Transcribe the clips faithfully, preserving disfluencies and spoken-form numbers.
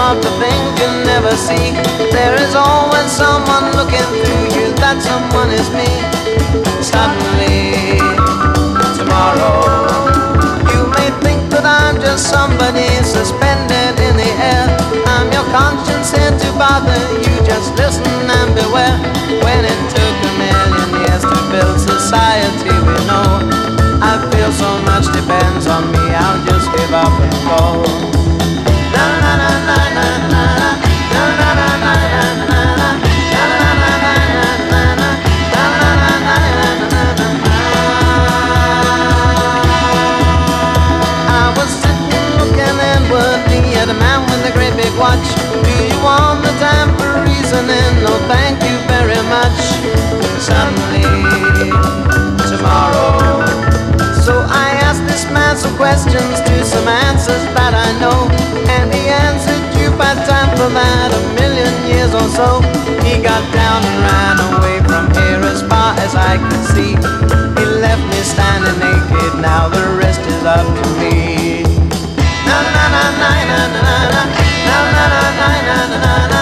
of the things you never see. There is always someone looking through you. That someone is me. Suddenly, tomorrow, you may think that I'm just somebody suspended in the air. I'm your conscience here to bother you. Just listen and beware. When it took a million years to build society we know, I feel so much depends on me. I'll just give up and go. Na na na na na na na na na na na na. At a man with a great big watch. Do you want the time for reasoning? No, thank you very much. Suddenly, tomorrow. So I asked this man some questions to some answers that I know, and he answered you by time for that a million years or so. He got down and ran away from here as far as I could see. He left me standing naked. Now the rest is up to me. Na na na na na na na na na na na na na na na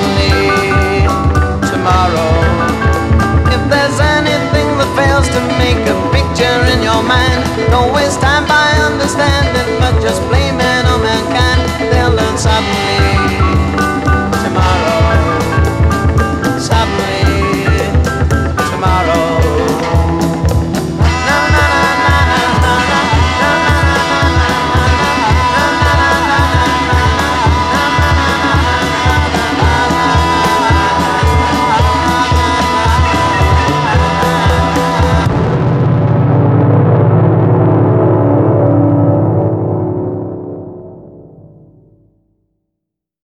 Suddenly, tomorrow, if there's anything that fails to make